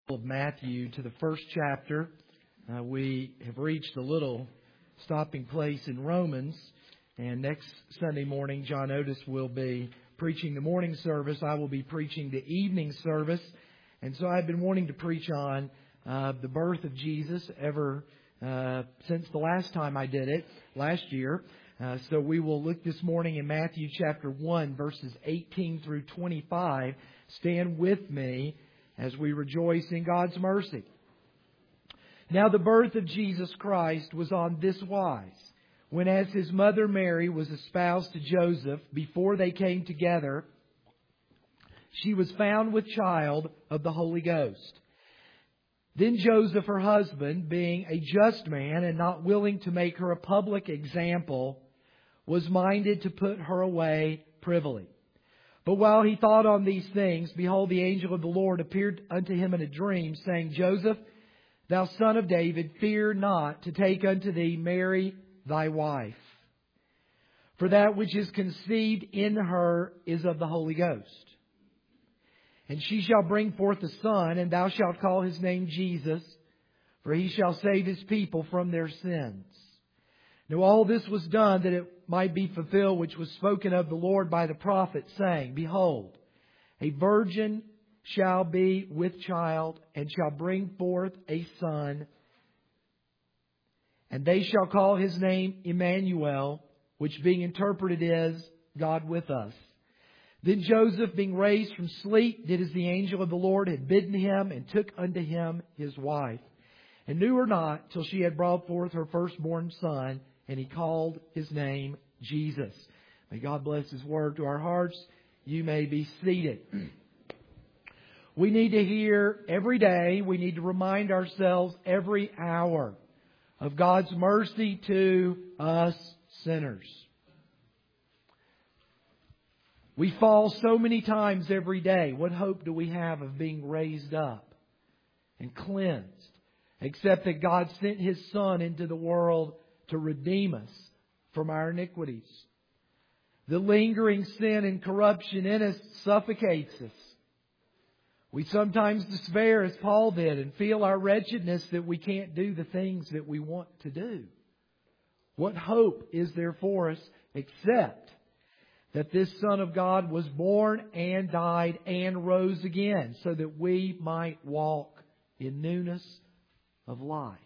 Of Matthew to the first chapter. We have reached a little stopping place in Romans, and next Sunday morning John Otis will be preaching the morning service. I will be preaching the evening service, and so I've been wanting to preach on the birth of Jesus ever since the last time I did it last year. So we will look this morning in Matthew chapter 1 verses 18 through 25. Stand with me as we rejoice in God's mercy. Now the birth of Jesus Christ was on this wise. When as His mother Mary was espoused to Joseph, before they came together, she was found with child of the Holy Ghost. Then Joseph, her husband, being a just man and not willing to make her a public example, was minded to put her away privily. But while he thought on these things, behold, the angel of the Lord appeared unto him in a dream, saying, Joseph, thou son of David, fear not to take unto thee Mary thy wife. For that which is conceived in her is of the Holy Ghost. And she shall bring forth a son, and thou shalt call his name Jesus, for he shall save his people from their sins. Now all this was done that it might be fulfilled, which was spoken of the Lord by the prophet, saying, Behold, a virgin shall be with child, and shall bring forth a son, and they shall call his name Emmanuel, which being interpreted is, God with us. Then Joseph, being raised from sleep, did as the angel of the Lord had bidden him, and took unto him his wife, and knew her not till she had brought forth her firstborn son, and he called his name Jesus. May God bless His word to our hearts. You may be seated. We need to hear every day, we need to remind ourselves every hour of God's mercy to us sinners. We fall so many times every day. What hope do we have of being raised up and cleansed? Except that God sent His Son into the world to redeem us from our iniquities. The lingering sin and corruption in us suffocates us. We sometimes despair, as Paul did, and feel our wretchedness that we can't do the things that we want to do. What hope is there for us except that this Son of God was born and died and rose again so that we might walk in newness of life?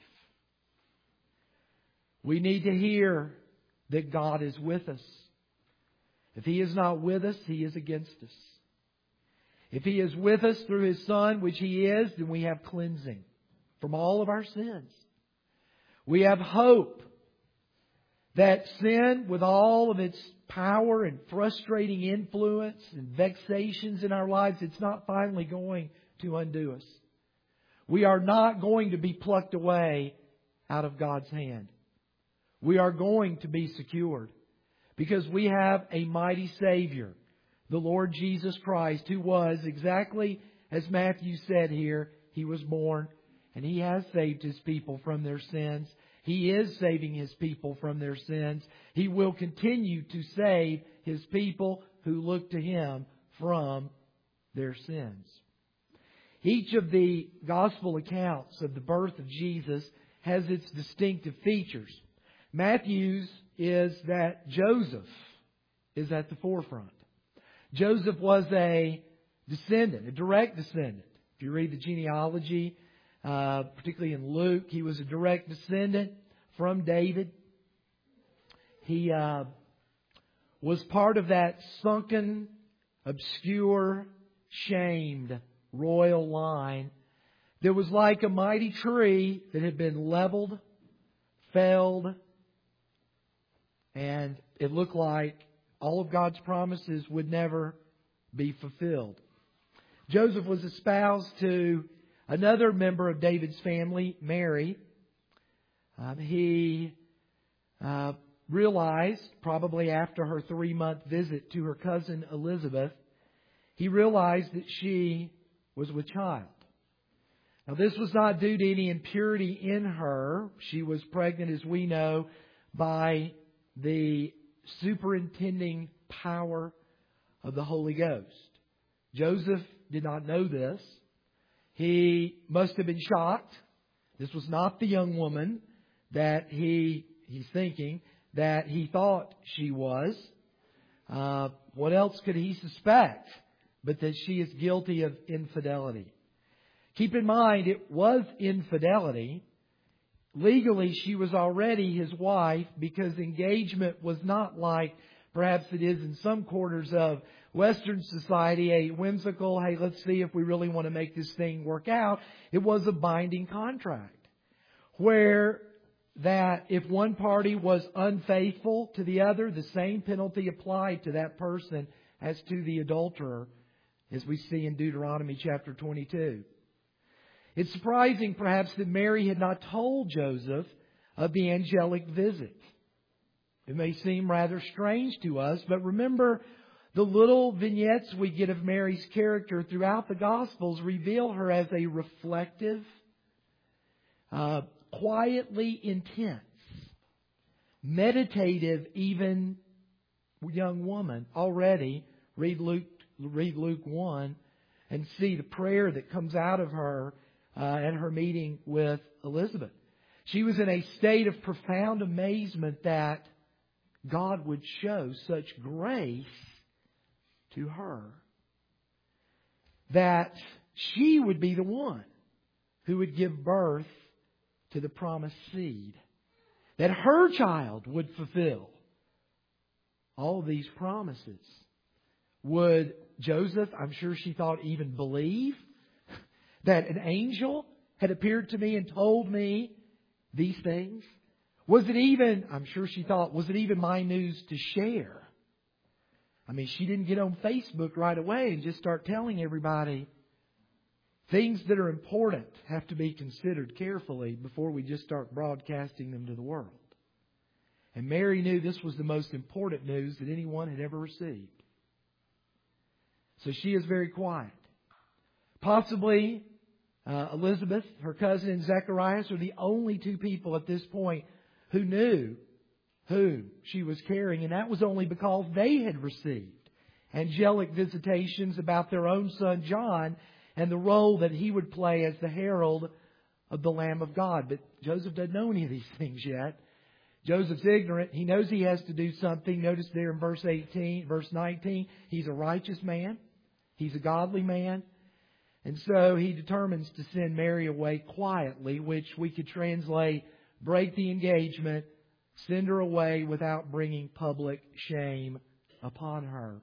We need to hear that God is with us. If He is not with us, He is against us. If He is with us through His Son, which He is, then we have cleansing from all of our sins. We have hope that sin, with all of its power and frustrating influence and vexations in our lives, it's not finally going to undo us. We are not going to be plucked away out of God's hand. We are going to be secured because we have a mighty Savior, the Lord Jesus Christ, who was exactly as Matthew said here. He was born and He has saved His people from their sins. He is saving His people from their sins. He will continue to save His people who look to Him from their sins. Each of the gospel accounts of the birth of Jesus has its distinctive features. Matthew's is that Joseph is at the forefront. Joseph was a descendant, a direct descendant. If you read the genealogy, particularly in Luke, he was a direct descendant from David. He was part of that sunken, obscure, shamed royal line that was like a mighty tree that had been leveled, felled, and it looked like all of God's promises would never be fulfilled. Joseph was espoused to another member of David's family, Mary. He realized, probably after her 3-month visit to her cousin Elizabeth, he realized that she was with child. Now, this was not due to any impurity in her. She was pregnant, as we know, by the superintending power of the Holy Ghost. Joseph did not know this. He must have been shocked. This was not the young woman that he's thinking that he thought she was. What else could he suspect but that she is guilty of infidelity? Keep in mind, it was infidelity. Legally, she was already his wife because engagement was not like perhaps it is in some quarters of Western society, a whimsical, hey, let's see if we really want to make this thing work out. It was a binding contract where that if one party was unfaithful to the other, the same penalty applied to that person as to the adulterer, as we see in Deuteronomy chapter 22. It's surprising, perhaps, that Mary had not told Joseph of the angelic visit. It may seem rather strange to us, but remember, the little vignettes we get of Mary's character throughout the Gospels reveal her as a reflective, quietly intense, meditative, even young woman. Already, read Luke 1 and see the prayer that comes out of her at her meeting with Elizabeth. She was in a state of profound amazement that God would show such grace to her, that she would be the one who would give birth to the promised seed, that her child would fulfill all of these promises. Would Joseph, I'm sure she thought, even believe that an angel had appeared to me and told me these things? Was it even, I'm sure she thought, was it even my news to share? I mean, she didn't get on Facebook right away and just start telling everybody. Things that are important have to be considered carefully before we just start broadcasting them to the world. And Mary knew this was the most important news that anyone had ever received. So she is very quiet. Possibly Elizabeth, her cousin, and Zacharias are the only two people at this point who knew who she was carrying. And that was only because they had received angelic visitations about their own son John and the role that he would play as the herald of the Lamb of God. But Joseph doesn't know any of these things yet. Joseph's ignorant. He knows he has to do something. Notice there in verse 19, he's a righteous man. He's a godly man. And so he determines to send Mary away quietly, which we could translate, break the engagement, send her away without bringing public shame upon her.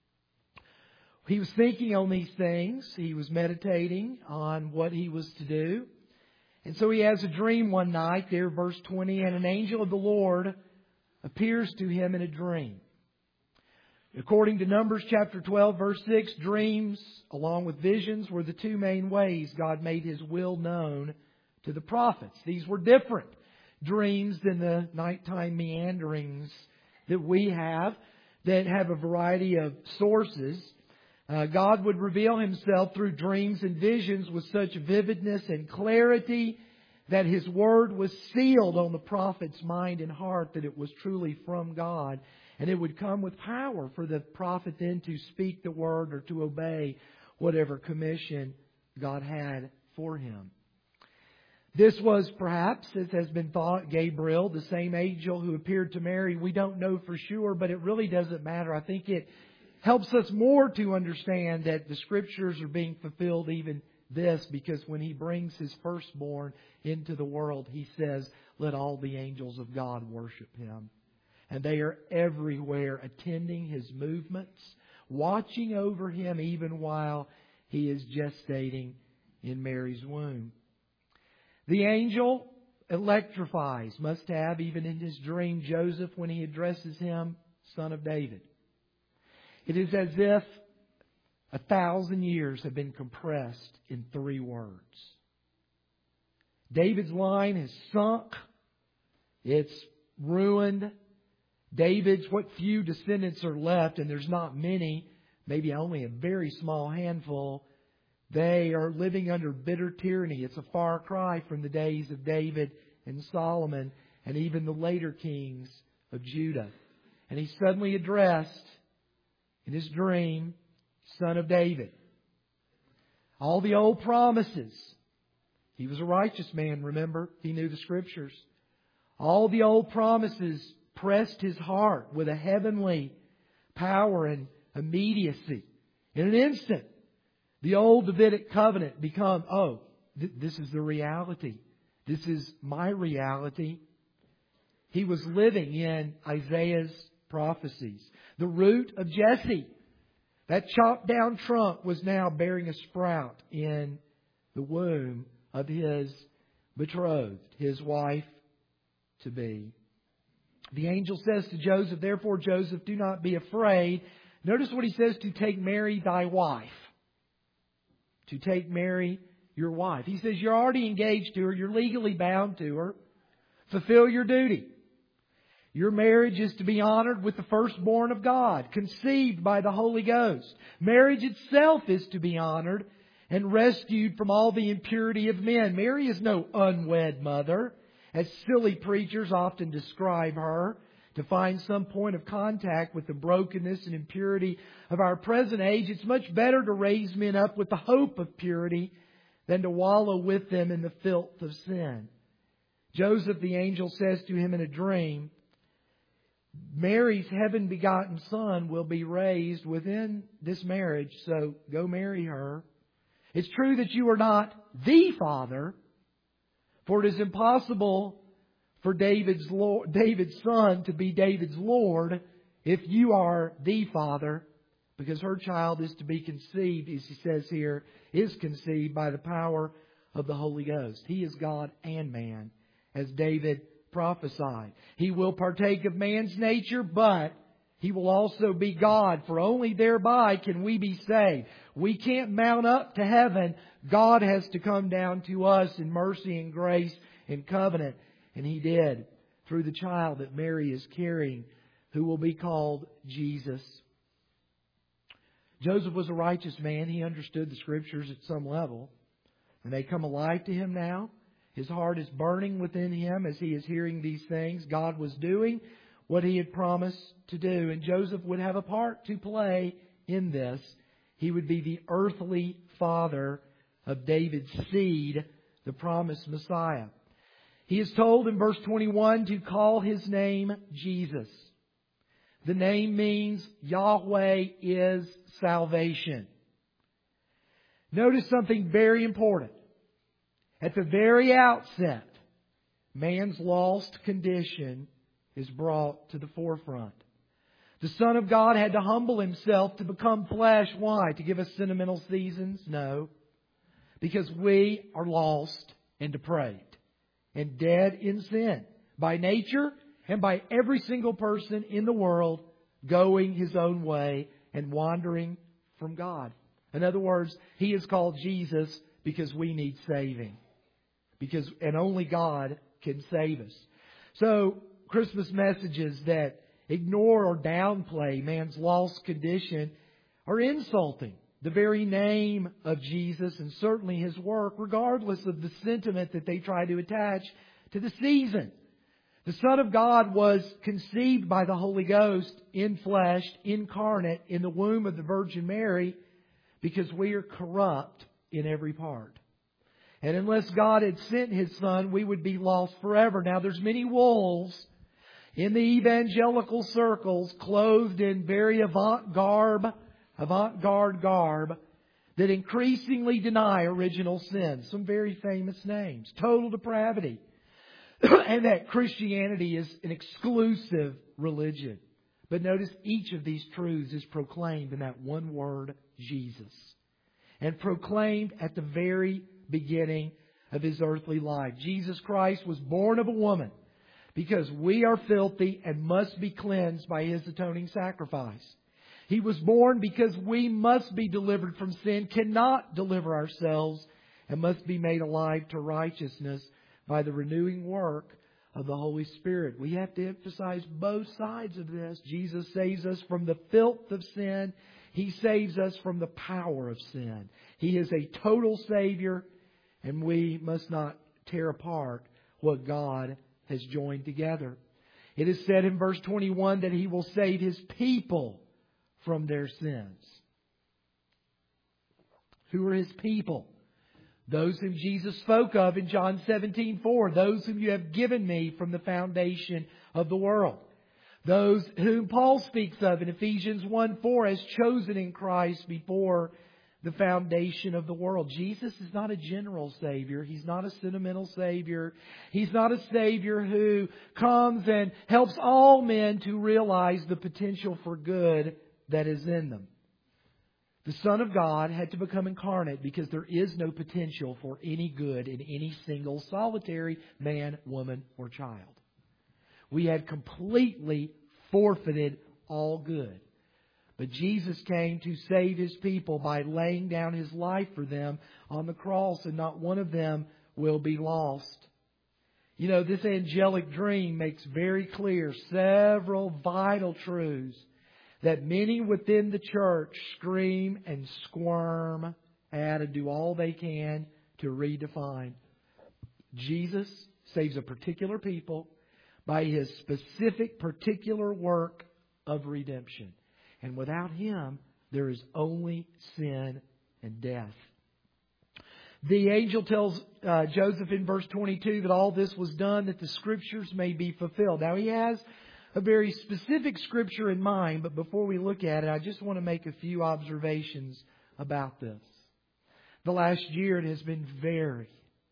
He was thinking on these things. He was meditating on what he was to do. And so he has a dream one night, there, verse 20, and an angel of the Lord appears to him in a dream. According to Numbers chapter 12, verse 6, dreams, along with visions, were the two main ways God made His will known to the prophets. These were different dreams than the nighttime meanderings that we have, that have a variety of sources. God would reveal Himself through dreams and visions with such vividness and clarity that His Word was sealed on the prophet's mind and heart that it was truly from God. And it would come with power for the prophet then to speak the Word or to obey whatever commission God had for him. This was perhaps, as has been thought, Gabriel, the same angel who appeared to Mary. We don't know for sure, but it really doesn't matter. I think it helps us more to understand that the Scriptures are being fulfilled, even this, because when He brings His firstborn into the world, He says, let all the angels of God worship Him. And they are everywhere attending His movements, watching over Him even while He is gestating in Mary's womb. The angel electrifies, must have, even in his dream, Joseph when he addresses him, Son of David. It is as if 1,000 years have been compressed in 3 words. David's line has sunk. It's ruined. David's, what few descendants are left, and there's not many, maybe only a very small handful, they are living under bitter tyranny. It's a far cry from the days of David and Solomon and even the later kings of Judah. And he's suddenly addressed in his dream, Son of David. All the old promises. He was a righteous man, remember? He knew the Scriptures. All the old promises pressed His heart with a heavenly power and immediacy. In an instant, the old Davidic covenant become, this is the reality. This is my reality. He was living in Isaiah's prophecies. The root of Jesse, that chopped down trunk, was now bearing a sprout in the womb of his betrothed, his wife to be. The angel says to Joseph, therefore, Joseph, do not be afraid. Notice what he says, to take Mary thy wife. To take Mary your wife. He says you're already engaged to her. You're legally bound to her. Fulfill your duty. Your marriage is to be honored with the firstborn of God, conceived by the Holy Ghost. Marriage itself is to be honored and rescued from all the impurity of men. Mary is no unwed mother, as silly preachers often describe her, to find some point of contact with the brokenness and impurity of our present age. It's much better to raise men up with the hope of purity than to wallow with them in the filth of sin. Joseph, the angel, says to him in a dream, Mary's heaven-begotten son will be raised within this marriage, so go marry her. It's true that you are not the father, for it is impossible for David's son to be David's Lord if you are the father, because her child is to be conceived, as he says here, is conceived by the power of the Holy Ghost. He is God and man, as David prophesied. He will partake of man's nature, but He will also be God, for only thereby can we be saved. We can't mount up to heaven. God has to come down to us in mercy and grace and covenant. And He did through the child that Mary is carrying, who will be called Jesus. Joseph was a righteous man. He understood the Scriptures at some level. And they come alive to him now. His heart is burning within him as he is hearing these things. God was doing what He had promised to do. And Joseph would have a part to play in this. He would be the earthly father of David's seed, the promised Messiah. He is told in verse 21 to call His name Jesus. The name means Yahweh is salvation. Notice something very important. At the very outset, man's lost condition is brought to the forefront. The Son of God had to humble Himself to become flesh. Why? To give us sentimental seasons? No. Because we are lost and depraved and dead in sin by nature and by every single person in the world going his own way and wandering from God. In other words, He is called Jesus because we need saving. And only God can save us. So, Christmas messages that ignore or downplay man's lost condition are insulting the very name of Jesus and certainly His work, regardless of the sentiment that they try to attach to the season. The Son of God was conceived by the Holy Ghost in flesh, incarnate, in the womb of the Virgin Mary, because we are corrupt in every part. And unless God had sent His Son, we would be lost forever. Now, there's many wolves in the evangelical circles, clothed in very avant-garde garb, that increasingly deny original sin. Some very famous names. Total depravity. And that Christianity is an exclusive religion. But notice each of these truths is proclaimed in that one word, Jesus. And proclaimed at the very beginning of His earthly life. Jesus Christ was born of a woman because we are filthy and must be cleansed by His atoning sacrifice. He was born because we must be delivered from sin, cannot deliver ourselves, and must be made alive to righteousness by the renewing work of the Holy Spirit. We have to emphasize both sides of this. Jesus saves us from the filth of sin. He saves us from the power of sin. He is a total Savior, and we must not tear apart what God has joined together. It is said in verse 21 that He will save His people from their sins. Who are His people? Those whom Jesus spoke of in John 17:4. Those whom you have given me from the foundation of the world. Those whom Paul speaks of in Ephesians 1:4 as chosen in Christ before the foundation of the world. Jesus is not a general Savior. He's not a sentimental Savior. He's not a Savior who comes and helps all men to realize the potential for good that is in them. The Son of God had to become incarnate because there is no potential for any good in any single solitary man, woman, or child. We had completely forfeited all good. But Jesus came to save His people by laying down His life for them on the cross, and not one of them will be lost. You know, this angelic dream makes very clear several vital truths that many within the church scream and squirm at and do all they can to redefine. Jesus saves a particular people by His specific particular work of redemption. And without Him, there is only sin and death. The angel tells Joseph in verse 22 that all this was done that the Scriptures may be fulfilled. Now, he has a very specific Scripture in mind, but before we look at it, I just want to make a few observations about this. The last year, it has been very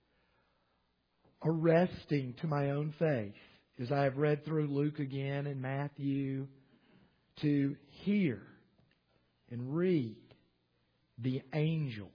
arresting to my own faith as I have read through Luke again and Matthew to hear and read the angels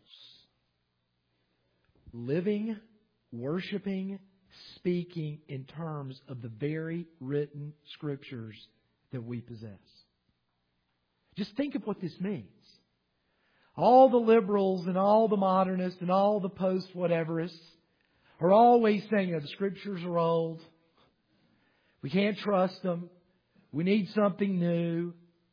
living, worshiping, speaking in terms of the very written Scriptures that we possess. Just think of what this means. All the liberals and all the modernists and all the post-whateverists are always saying that the Scriptures are old. We can't trust them. We need something new.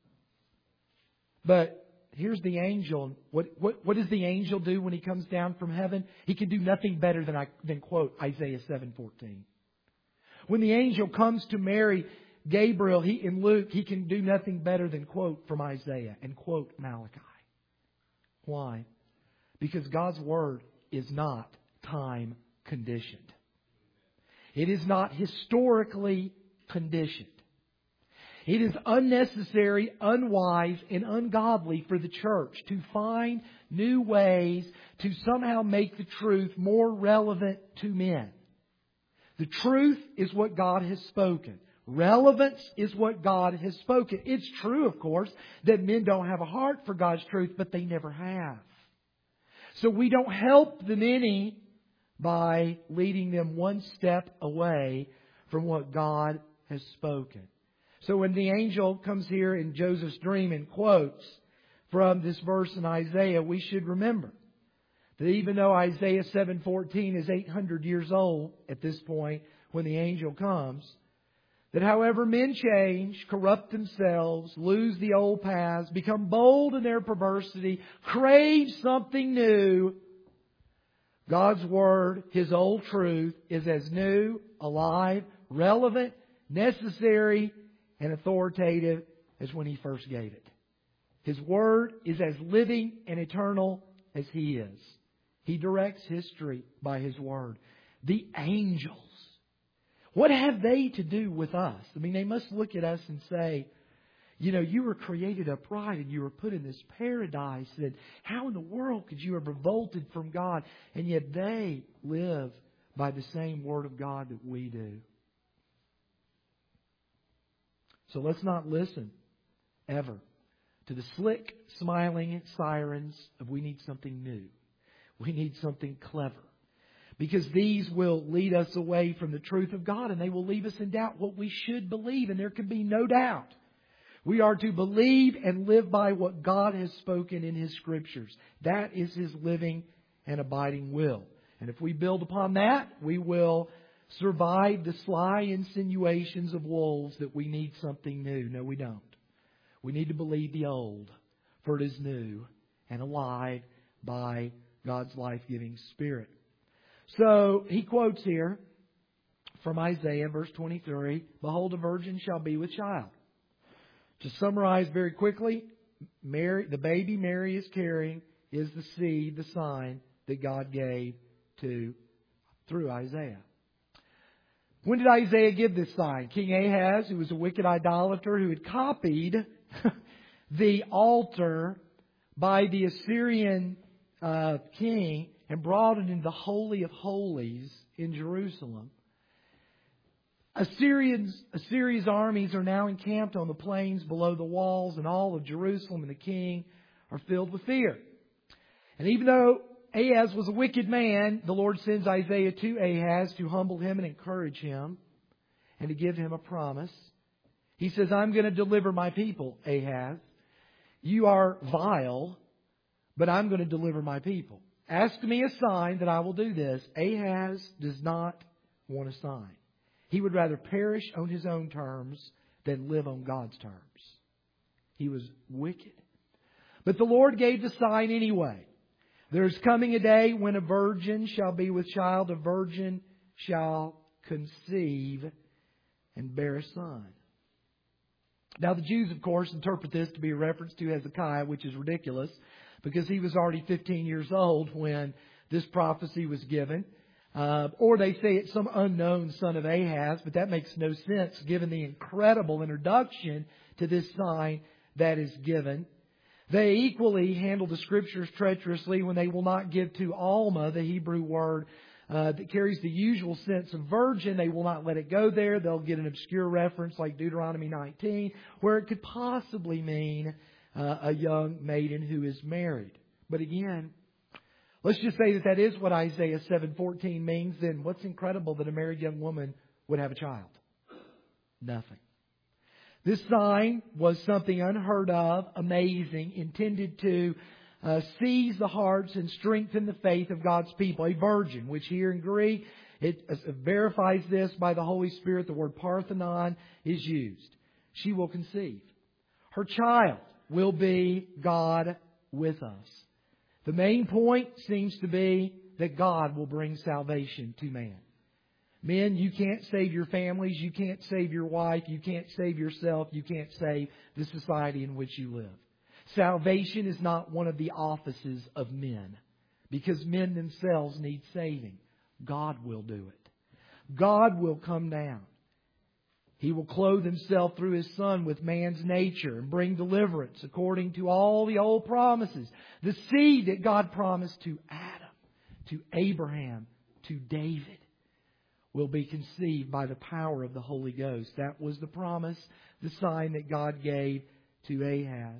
But here's the angel. What does the angel do when he comes down from heaven? He can do nothing better than quote Isaiah 7:14. When the angel comes to Mary, Gabriel, in Luke, he can do nothing better than quote from Isaiah and quote Malachi. Why? Because God's Word is not time conditioned. It is not historically conditioned. It is unnecessary, unwise, and ungodly for the church to find new ways to somehow make the truth more relevant to men. The truth is what God has spoken. Relevance is what God has spoken. It's true, of course, that men don't have a heart for God's truth, but they never have. So we don't help them any by leading them one step away from what God has spoken. So when the angel comes here in Joseph's dream and quotes from this verse in Isaiah, we should remember that even though Isaiah 7:14 is 800 years old at this point when the angel comes, that however men change, corrupt themselves, lose the old paths, become bold in their perversity, crave something new, God's Word, His old truth, is as new, alive, relevant, necessary, and authoritative as when He first gave it. His Word is as living and eternal as He is. He directs history by His Word. The angels, what have they to do with us? I mean, they must look at us and say, you know, you were created upright and you were put in this paradise. And how in the world could you have revolted from God? And yet they live by the same Word of God that we do. So let's not listen ever to the slick, smiling sirens of we need something new. We need something clever. Because these will lead us away from the truth of God and they will leave us in doubt what we should believe. And there can be no doubt. We are to believe and live by what God has spoken in His Scriptures. That is His living and abiding will. And if we build upon that, we will survive the sly insinuations of wolves that we need something new. No, we don't. We need to believe the old, for it is new and alive by God's life-giving Spirit. So he quotes here from Isaiah, verse 23, "Behold, a virgin shall be with child." To summarize very quickly, the baby Mary is carrying is the seed, the sign that God gave through Isaiah. When did Isaiah give this sign? King Ahaz, who was a wicked idolater who had copied the altar by the Assyrian king and brought it into the Holy of Holies in Jerusalem. Assyria's armies are now encamped on the plains below the walls, and all of Jerusalem and the king are filled with fear. And even though Ahaz was a wicked man, the Lord sends Isaiah to Ahaz to humble him and encourage him and to give him a promise. He says, I'm going to deliver my people, Ahaz. You are vile, but I'm going to deliver my people. Ask me a sign that I will do this. Ahaz does not want a sign. He would rather perish on his own terms than live on God's terms. He was wicked. But the Lord gave the sign anyway. There's coming a day when a virgin shall be with child, a virgin shall conceive and bear a son. Now the Jews, of course, interpret this to be a reference to Hezekiah, which is ridiculous, because he was already 15 years old when this prophecy was given. Or they say it's some unknown son of Ahaz, but that makes no sense given the incredible introduction to this sign that is given. They equally handle the Scriptures treacherously when they will not give to Alma, the Hebrew word that carries the usual sense of virgin. They will not let it go there. They'll get an obscure reference like Deuteronomy 19, where it could possibly mean a young maiden who is married. But again, let's just say that is what Isaiah 7:14 means. Then what's incredible that a married young woman would have a child? Nothing. This sign was something unheard of, amazing, intended to seize the hearts and strengthen the faith of God's people. A virgin, which here in Greek, it verifies this by the Holy Spirit. The word Parthenon is used. She will conceive. Her child will be God with us. The main point seems to be that God will bring salvation to man. Men, you can't save your families. You can't save your wife. You can't save yourself. You can't save the society in which you live. Salvation is not one of the offices of men, because men themselves need saving. God will do it. God will come down. He will clothe Himself through His Son with man's nature and bring deliverance according to all the old promises. The seed that God promised to Adam, to Abraham, to David, will be conceived by the power of the Holy Ghost. That was the promise, the sign that God gave to Ahaz.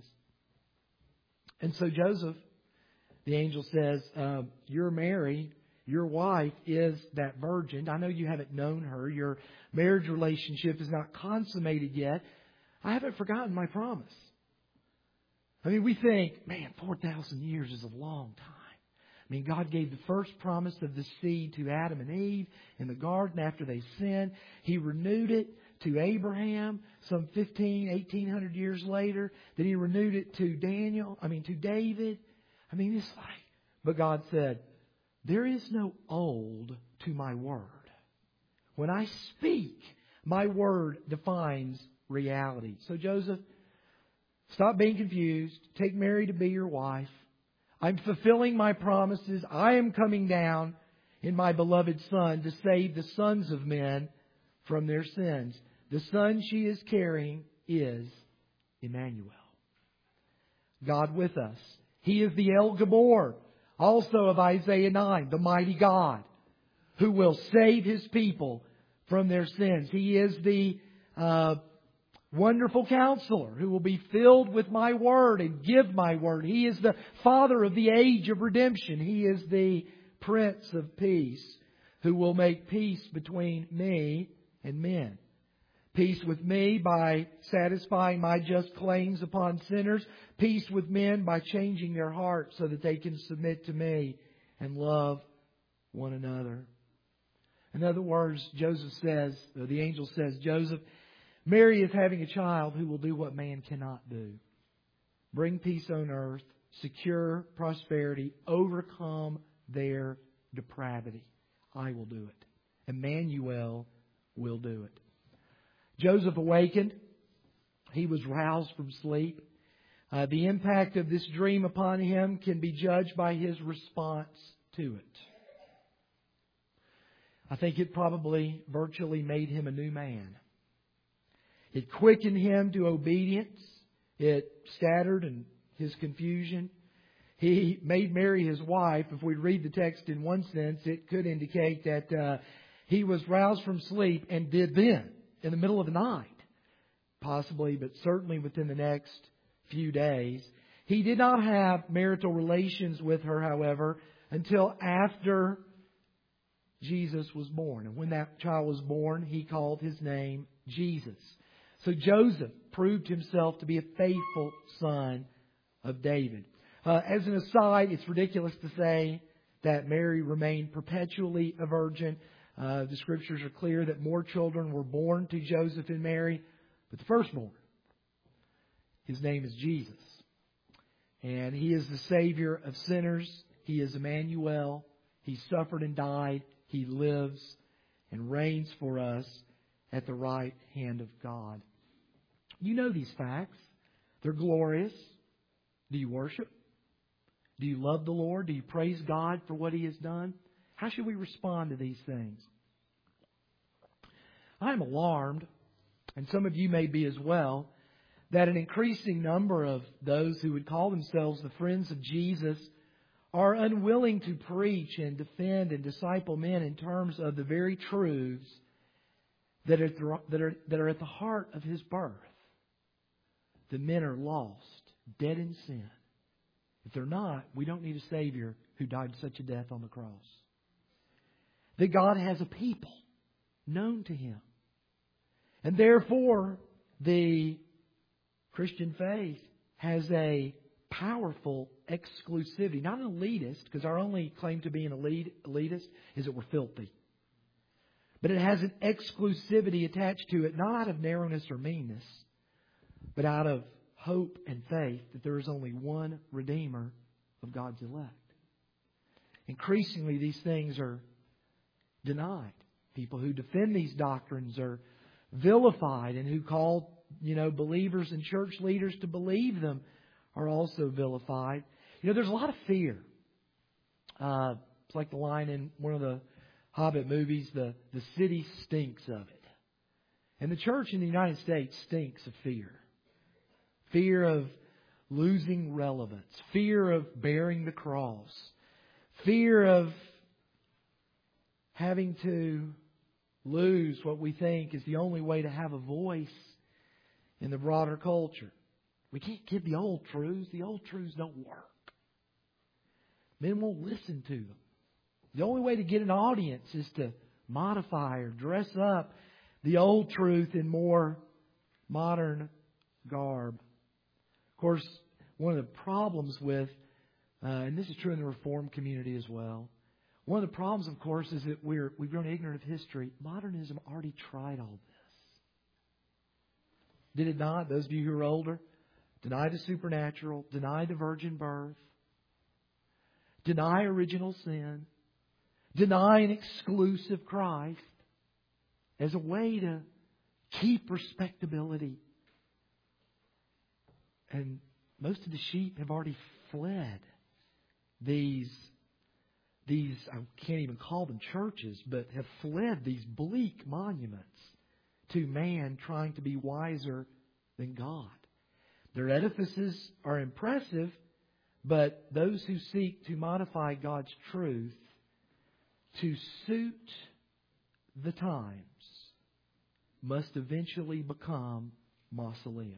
And so Joseph, the angel says, you're married. Your wife is that virgin. I know you haven't known her. Your marriage relationship is not consummated yet. I haven't forgotten my promise. I mean, we think, man, 4,000 years is a long time. I mean, God gave the first promise of the seed to Adam and Eve in the garden after they sinned. He renewed it to Abraham some 1,800 years later. Then He renewed it to David. I mean, it's like, but God said, there is no old to my word. When I speak, my word defines reality. So Joseph, stop being confused. Take Mary to be your wife. I'm fulfilling my promises. I am coming down in my beloved Son to save the sons of men from their sins. The Son she is carrying is Emmanuel, God with us. He is the El Gabor, also of Isaiah 9, the mighty God, who will save His people from their sins. He is the wonderful Counselor, who will be filled with my word and give my word. He is the Father of the age of redemption. He is the Prince of Peace, who will make peace between me and men. Peace with me by satisfying my just claims upon sinners. Peace with men by changing their hearts so that they can submit to me and love one another. In other words, the angel says, Joseph, Mary is having a child who will do what man cannot do. Bring peace on earth, secure prosperity, overcome their depravity. I will do it. Emmanuel will do it. Joseph awakened. He was roused from sleep. The impact of this dream upon him can be judged by his response to it. I think it probably virtually made him a new man. It quickened him to obedience. It scattered his confusion. He made Mary his wife. If we read the text in one sense, it could indicate that he was roused from sleep and did then, in the middle of the night, possibly, but certainly within the next few days. He did not have marital relations with her, however, until after Jesus was born. And when that child was born, he called his name Jesus. So Joseph proved himself to be a faithful son of David. As an aside, it's ridiculous to say that Mary remained perpetually a virgin. The Scriptures are clear that more children were born to Joseph and Mary, but the firstborn, his name is Jesus. And He is the Savior of sinners. He is Emmanuel. He suffered and died. He lives and reigns for us at the right hand of God. You know these facts. They're glorious. Do you worship? Do you love the Lord? Do you praise God for what He has done? How should we respond to these things? I'm alarmed, and some of you may be as well, that an increasing number of those who would call themselves the friends of Jesus are unwilling to preach and defend and disciple men in terms of the very truths that are at the heart of His birth. The men are lost, dead in sin. If they're not, we don't need a Savior who died such a death on the cross. That God has a people known to Him. And therefore, the Christian faith has a powerful exclusivity. Not an elitist, because our only claim to be an elitist is that we're filthy. But it has an exclusivity attached to it, not out of narrowness or meanness, but out of hope and faith that there is only one Redeemer of God's elect. Increasingly, these things are denied. People who defend these doctrines are vilified, and who call, believers and church leaders to believe them are also vilified. There's a lot of fear. It's like the line in one of the Hobbit movies, the city stinks of it. And the church in the United States stinks of fear. Fear of losing relevance. Fear of bearing the cross. Fear of having to lose what we think is the only way to have a voice in the broader culture. We can't give the old truths. The old truths don't work. Men won't listen to them. The only way to get an audience is to modify or dress up the old truth in more modern garb. Of course, one of the problems with, and this is true in the Reformed community as well, one of the problems, of course, is that we've grown ignorant of history. Modernism already tried all this. Did it not? Those of you who are older, deny the supernatural, deny the virgin birth, deny original sin, deny an exclusive Christ as a way to keep respectability. And most of the sheep have already fled these, I can't even call them churches, but have fled these bleak monuments to man trying to be wiser than God. Their edifices are impressive, but those who seek to modify God's truth to suit the times must eventually become mausoleums.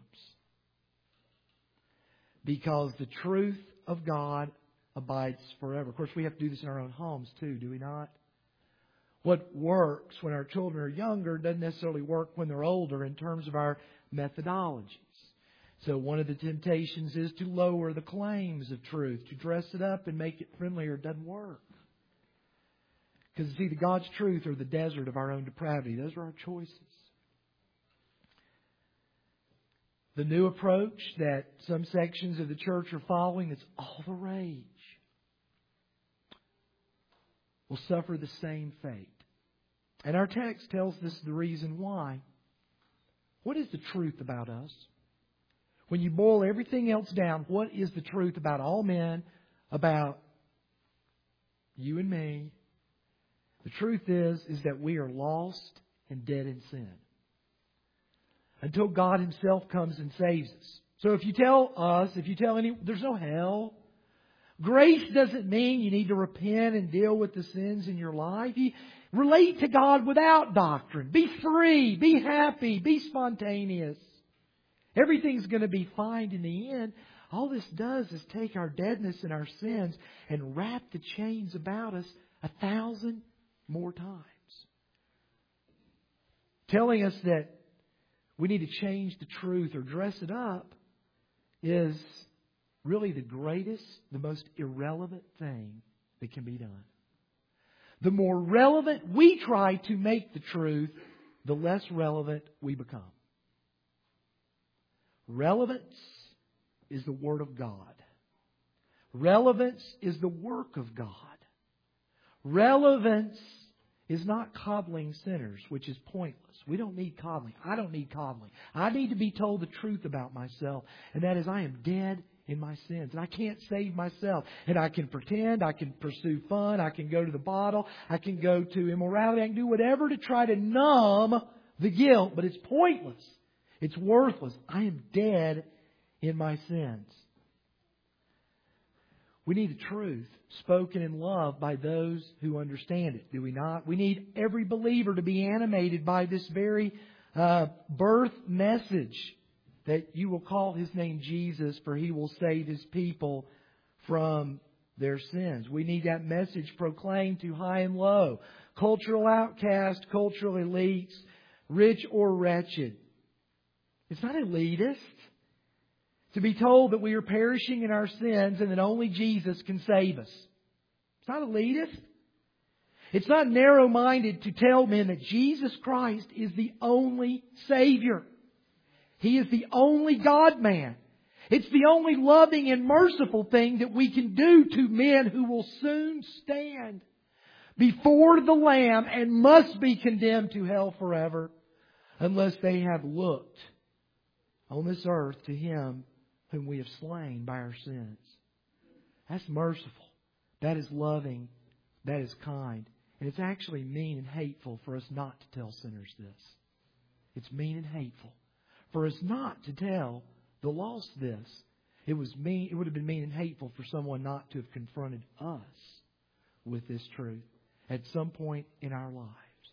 Because the truth of God abides forever. Of course, we have to do this in our own homes too, do we not? What works when our children are younger doesn't necessarily work when they're older in terms of our methodologies. So one of the temptations is to lower the claims of truth, to dress it up and make it friendlier. It doesn't work. Because it's either God's truth or the desert of our own depravity. Those are our choices. The new approach that some sections of the church are following, that's all the rage, will suffer the same fate. And our text tells us the reason why. What is the truth about us? When you boil everything else down, what is the truth about all men, about you and me? The truth is that we are lost and dead in sin. Until God Himself comes and saves us. So if you tell anyone, there's no hell. Grace doesn't mean you need to repent and deal with the sins in your life. You relate to God without doctrine. Be free. Be happy. Be spontaneous. Everything's going to be fine in the end. All this does is take our deadness and our sins and wrap the chains about us 1,000 more times. Telling us that we need to change the truth or dress it up is really the greatest, the most irrelevant thing that can be done. The more relevant we try to make the truth, the less relevant we become. Relevance is the Word of God. Relevance is the work of God. Relevance is not coddling sinners, which is pointless. We don't need coddling. I don't need coddling. I need to be told the truth about myself, and that is I am dead in my sins, and I can't save myself. And I can pretend, I can pursue fun, I can go to the bottle, I can go to immorality, I can do whatever to try to numb the guilt, but it's pointless. It's worthless. I am dead in my sins. We need the truth spoken in love by those who understand it, do we not? We need every believer to be animated by this very birth message that you will call His name Jesus, for He will save His people from their sins. We need that message proclaimed to high and low, cultural outcasts, cultural elites, rich or wretched. It's not elitist to be told that we are perishing in our sins and that only Jesus can save us. It's not elitist. It's not narrow-minded to tell men that Jesus Christ is the only Savior. He is the only God-man. It's the only loving and merciful thing that we can do to men who will soon stand before the Lamb and must be condemned to hell forever unless they have looked on this earth to Him whom we have slain by our sins. That's merciful. That is loving. That is kind. And it's actually mean and hateful for us not to tell sinners this. It's mean and hateful for us not to tell the lost this. It would have been mean and hateful for someone not to have confronted us with this truth at some point in our lives.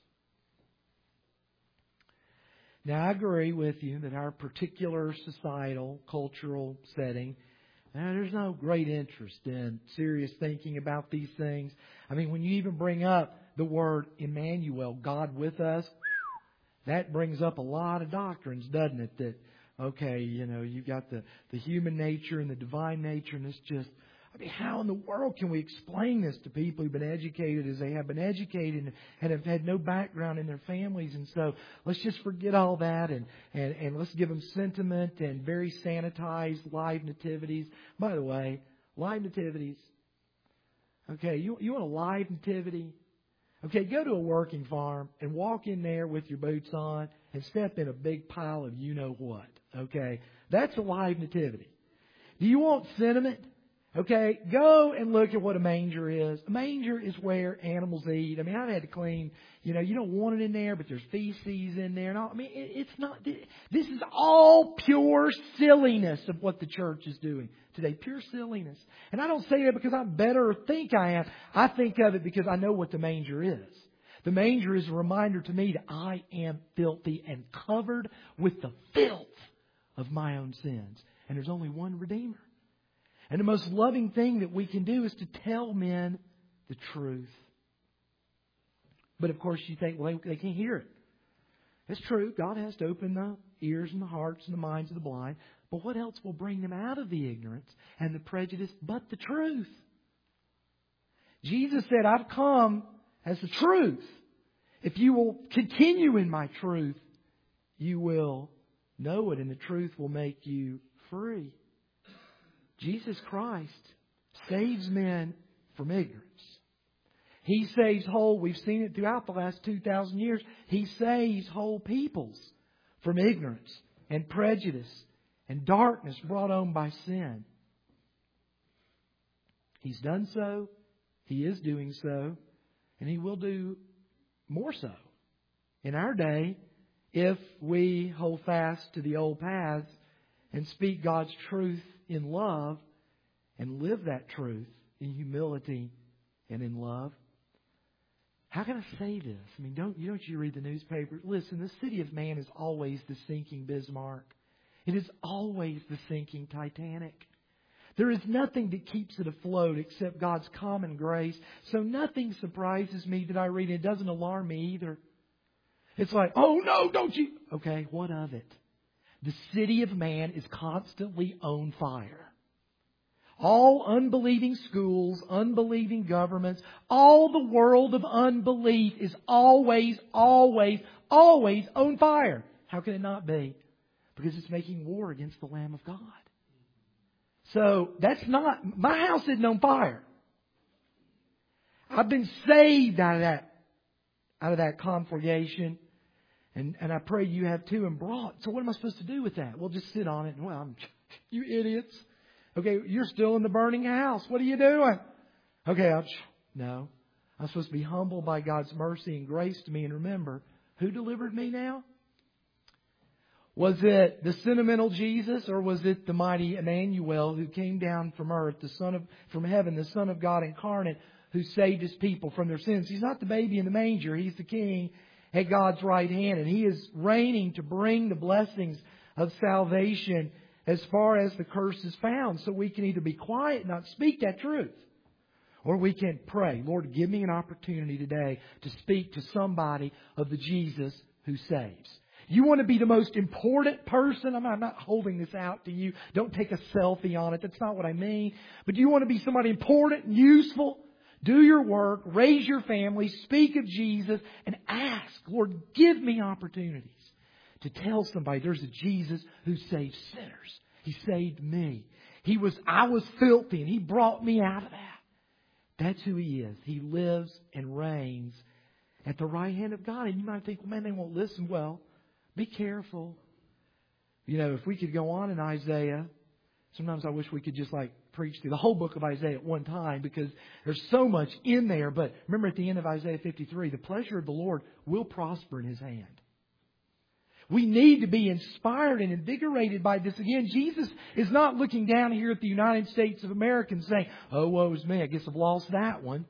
Now, I agree with you that our particular societal, cultural setting, there's no great interest in serious thinking about these things. I mean, when you even bring up the word Emmanuel, God with us, that brings up a lot of doctrines, doesn't it? That, okay, you've got the human nature and the divine nature, and it's just, how in the world can we explain this to people who've been educated as they have been educated and have had no background in their families? And so let's just forget all that and let's give them sentiment and very sanitized live nativities. By the way, live nativities. Okay, you want a live nativity? Okay, go to a working farm and walk in there with your boots on and step in a big pile of you-know-what. Okay, that's a live nativity. Do you want sentiment? Okay, go and look at what a manger is. A manger is where animals eat. I mean, I've had to clean, you don't want it in there, but there's feces in there. And all. I mean, it's not, this is all pure silliness of what the church is doing today. Pure silliness. And I don't say that because I'm better or think I am. I think of it because I know what the manger is. The manger is a reminder to me that I am filthy and covered with the filth of my own sins. And there's only one Redeemer. And the most loving thing that we can do is to tell men the truth. But of course you think, well, they can't hear it. It's true. God has to open the ears and the hearts and the minds of the blind. But what else will bring them out of the ignorance and the prejudice but the truth? Jesus said, I've come as the truth. If you will continue in my truth, you will know it, and the truth will make you free. Jesus Christ saves men from ignorance. He saves whole, we've seen it throughout the last 2,000 years, He saves whole peoples from ignorance and prejudice and darkness brought on by sin. He's done so. He is doing so. And He will do more so in our day if we hold fast to the old paths and speak God's truth in love and live that truth in humility and in love. How can I say this? I mean, don't you read the newspaper? Listen, the city of man is always the sinking Bismarck. It is always the sinking Titanic. There is nothing that keeps it afloat except God's common grace. So nothing surprises me that I read. It doesn't alarm me either. It's like, oh no, don't you? Okay, what of it? The city of man is constantly on fire. All unbelieving schools, unbelieving governments, all the world of unbelief is always on fire. How can it not be? Because it's making war against the Lamb of God. So that's not, my house isn't on fire. I've been saved out of that conflagration. And I pray you have too and brought. So what am I supposed to do with that? Well, just sit on it. And, well, you idiots. Okay, you're still in the burning house. What are you doing? Okay, no. I'm supposed to be humbled by God's mercy and grace to me. And remember, who delivered me now? Was it the sentimental Jesus, or was it the mighty Emmanuel who came down from earth, from heaven, the Son of God incarnate, who saved His people from their sins? He's not the baby in the manger. He's the King at God's right hand. And He is reigning to bring the blessings of salvation as far as the curse is found. So we can either be quiet and not speak that truth, or we can pray, Lord, give me an opportunity today to speak to somebody of the Jesus who saves. You want to be the most important person? I'm not holding this out to you. Don't take a selfie on it. That's not what I mean. But do you want to be somebody important and useful? Do your work, raise your family, speak of Jesus, and ask, Lord, give me opportunities to tell somebody there's a Jesus who saves sinners. He saved me. I was filthy and He brought me out of that. That's who He is. He lives and reigns at the right hand of God. And you might think, well, man, they won't listen. Well, be careful. You know, if we could go on in Isaiah, sometimes I wish we could just preach through the whole book of Isaiah at one time, because there's so much in there. But remember at the end of Isaiah 53, the pleasure of the Lord will prosper in His hand. We need to be inspired and invigorated by this. Again, Jesus is not looking down here at the United States of America and saying, oh, woe is me, I guess I've lost that one.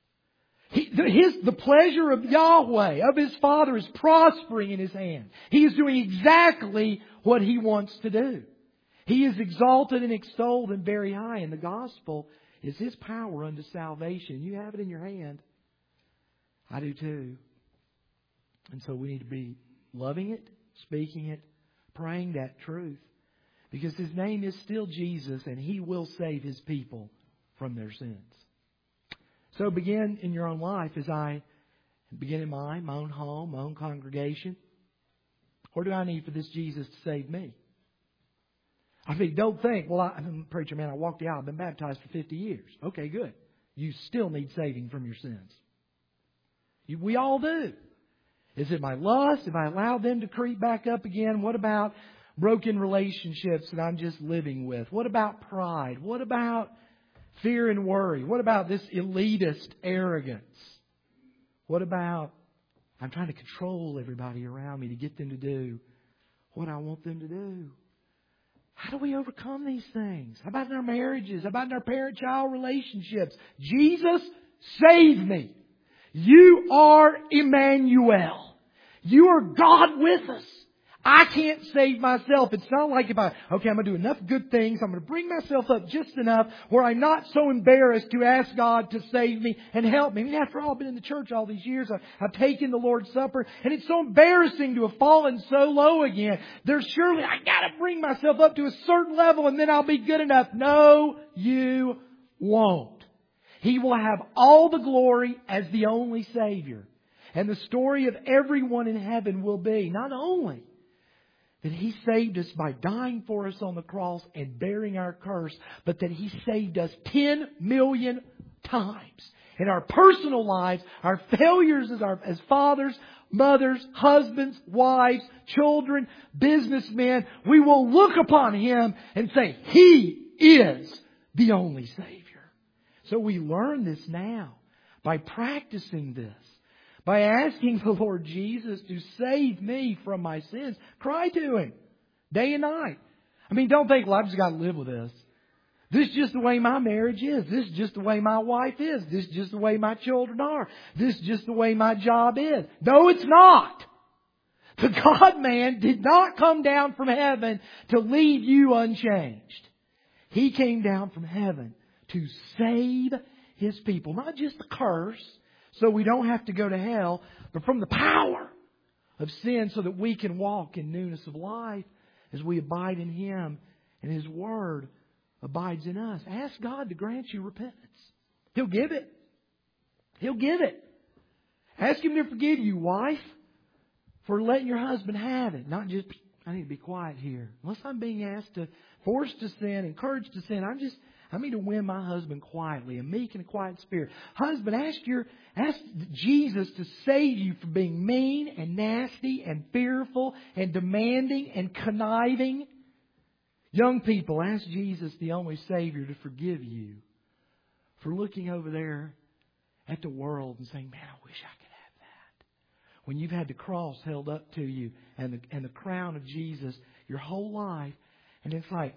The pleasure of Yahweh, of His Father, is prospering in His hand. He is doing exactly what He wants to do. He is exalted and extolled and very high. And the gospel is His power unto salvation. You have it in your hand. I do too. And so we need to be loving it, speaking it, praying that truth. Because His name is still Jesus, and He will save His people from their sins. So begin in your own life as I begin in my own home, my own congregation. What do I need for this Jesus to save me? I mean, don't think, well, I'm a preacher, man, I walked the aisle, I've been baptized for 50 years. Okay, good. You still need saving from your sins. We all do. Is it my lust? Have I allowed them to creep back up again? What about broken relationships that I'm just living with? What about pride? What about fear and worry? What about this elitist arrogance? What about I'm trying to control everybody around me to get them to do what I want them to do? How do we overcome these things? How about in our marriages? How about in our parent-child relationships? Jesus, save me. You are Emmanuel. You are God with us. I can't save myself. It's not like I'm going to do enough good things. I'm going to bring myself up just enough where I'm not so embarrassed to ask God to save me and help me. I mean, after all, I've been in the church all these years. I've taken the Lord's Supper, and it's so embarrassing to have fallen so low again. There's surely, I got to bring myself up to a certain level and then I'll be good enough. No, you won't. He will have all the glory as the only Savior. And the story of everyone in heaven will be not only that He saved us by dying for us on the cross and bearing our curse, but that He saved us 10 million times. In our personal lives, our failures as fathers, mothers, husbands, wives, children, businessmen, we will look upon Him and say, He is the only Savior. So we learn this now by practicing this. By asking the Lord Jesus to save me from my sins. Cry to Him day and night. I mean, don't think, well, I've just got to live with this. This is just the way my marriage is. This is just the way my wife is. This is just the way my children are. This is just the way my job is. No, it's not. The God-man did not come down from heaven to leave you unchanged. He came down from heaven to save His people. Not just the curse, so we don't have to go to hell, but from the power of sin so that we can walk in newness of life as we abide in Him and His Word abides in us. Ask God to grant you repentance. He'll give it. He'll give it. Ask Him to forgive you, wife, for letting your husband have it. Not just, I need to be quiet here. Unless I'm being asked to, forced to sin, encouraged to sin, I need to win my husband quietly, a meek and a quiet spirit. Husband, ask Jesus to save you from being mean and nasty and fearful and demanding and conniving. Young people, ask Jesus, the only Savior, to forgive you for looking over there at the world and saying, man, I wish I could have that. When you've had the cross held up to you and the crown of Jesus your whole life, and it's like,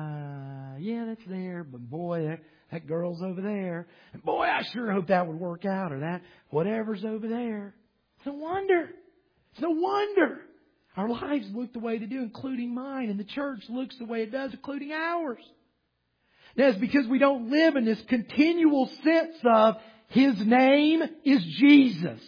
yeah, that's there, but boy, that girl's over there. And boy, I sure hope that would work out, or that whatever's over there. It's no wonder. It's no wonder our lives look the way they do, including mine, and the church looks the way it does, including ours. Now, it's because we don't live in this continual sense of His name is Jesus.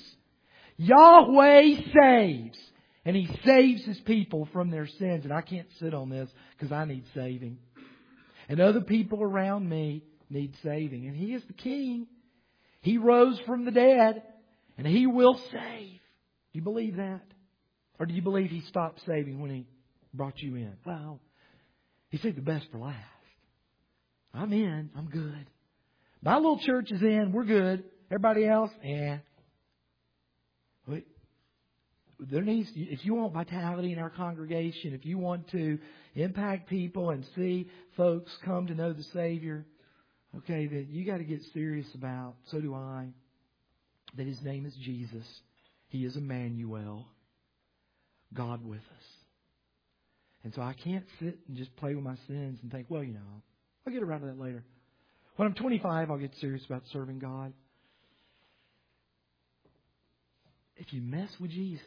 Yahweh saves. And He saves His people from their sins. And I can't sit on this because I need saving. And other people around me need saving. And He is the King. He rose from the dead. And He will save. Do you believe that? Or do you believe He stopped saving when He brought you in? Well, He saved the best for last. I'm in. I'm good. My little church is in. We're good. Everybody else, There needs, if you want vitality in our congregation, if you want to impact people and see folks come to know the Savior, okay, that you got to get serious about, so do I, that His name is Jesus. He is Emmanuel, God with us. And so I can't sit and just play with my sins and think, well, I'll get around to that later. When I'm 25, I'll get serious about serving God. If you mess with Jesus,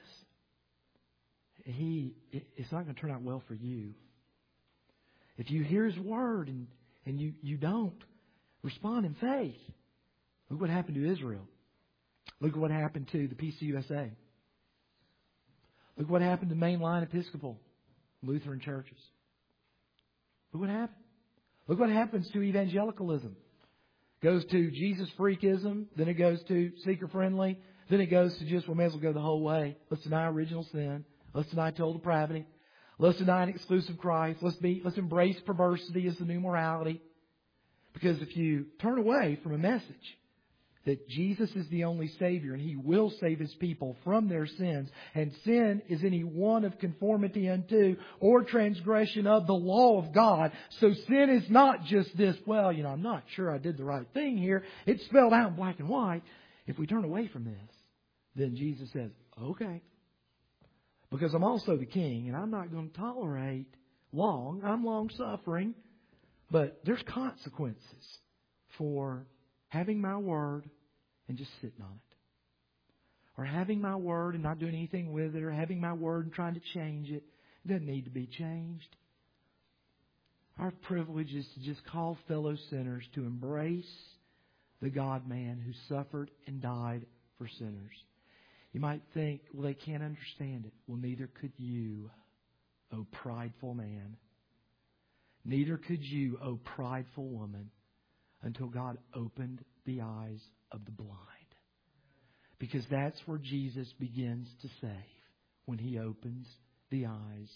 it's not going to turn out well for you. If you hear His Word and you don't respond in faith, look what happened to Israel. Look at what happened to the PCUSA. Look what happened to mainline Episcopal Lutheran churches. Look what happened. Look what happens to evangelicalism. Goes to Jesus freakism, then it goes to seeker friendly, then it goes to just, may as well go the whole way. Let's deny original sin. Let's deny total depravity. Let's deny an exclusive Christ. Let's embrace perversity as the new morality. Because if you turn away from a message that Jesus is the only Savior and He will save His people from their sins, and sin is any one of conformity unto or transgression of the law of God. So sin is not just this, I'm not sure I did the right thing here. It's spelled out in black and white. If we turn away from this, then Jesus says, okay. Because I'm also the King, and I'm not going to tolerate I'm long-suffering, but there's consequences for having my Word and just sitting on it. Or having my Word and not doing anything with it, or having my Word and trying to change it. It doesn't need to be changed. Our privilege is to just call fellow sinners to embrace the God-man who suffered and died for sinners. You might think, well, they can't understand it. Well, neither could you, O prideful man. Neither could you, O prideful woman, until God opened the eyes of the blind. Because that's where Jesus begins to save, when He opens the eyes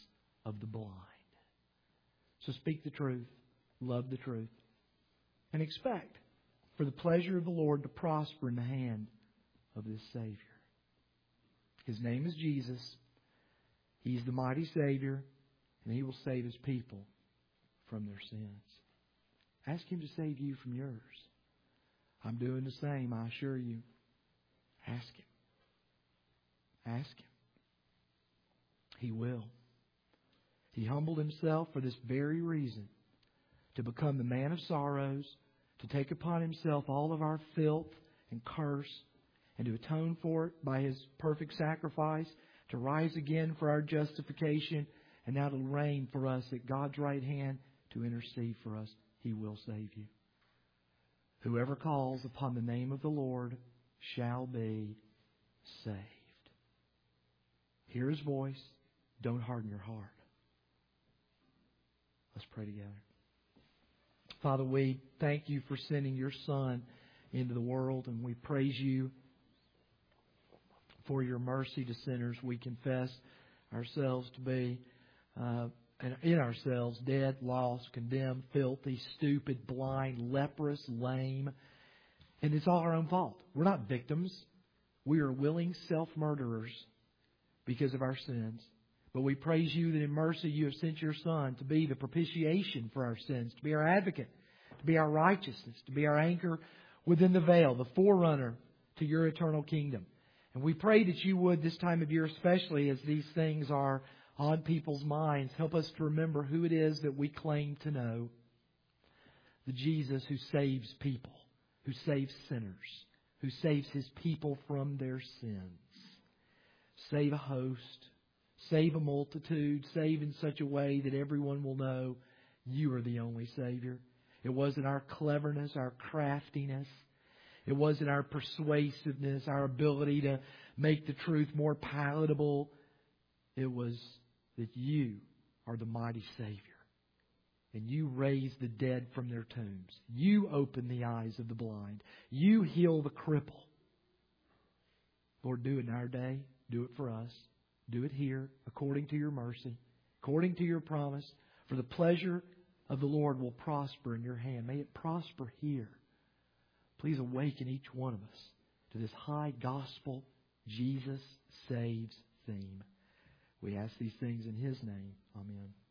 of the blind. So speak the truth, love the truth, and expect for the pleasure of the Lord to prosper in the hand of this Savior. His name is Jesus. He's the mighty Savior, and He will save His people from their sins. Ask Him to save you from yours. I'm doing the same, I assure you. Ask Him. Ask Him. He will. He humbled Himself for this very reason, to become the man of sorrows, to take upon Himself all of our filth and curse, and to atone for it by His perfect sacrifice, to rise again for our justification, and now to reign for us at God's right hand to intercede for us. He will save you. Whoever calls upon the name of the Lord shall be saved. Hear His voice. Don't harden your heart. Let's pray together. Father, we thank You for sending Your Son into the world, and we praise You for Your mercy to sinners. We confess ourselves to be in ourselves dead, lost, condemned, filthy, stupid, blind, leprous, lame. And it's all our own fault. We're not victims. We are willing self-murderers because of our sins. But we praise You that in mercy You have sent Your Son to be the propitiation for our sins, to be our advocate, to be our righteousness, to be our anchor within the veil, the forerunner to Your eternal kingdom. And we pray that You would, this time of year especially, as these things are on people's minds, help us to remember who it is that we claim to know. The Jesus who saves people, who saves sinners, who saves His people from their sins. Save a host, save a multitude, save in such a way that everyone will know You are the only Savior. It wasn't our cleverness, our craftiness. It wasn't our persuasiveness, our ability to make the truth more palatable. It was that You are the mighty Savior. And You raise the dead from their tombs. You open the eyes of the blind. You heal the cripple. Lord, do it in our day. Do it for us. Do it here, according to Your mercy, according to Your promise. For the pleasure of the Lord will prosper in Your hand. May it prosper here. Please awaken each one of us to this high gospel, Jesus saves theme. We ask these things in His name. Amen.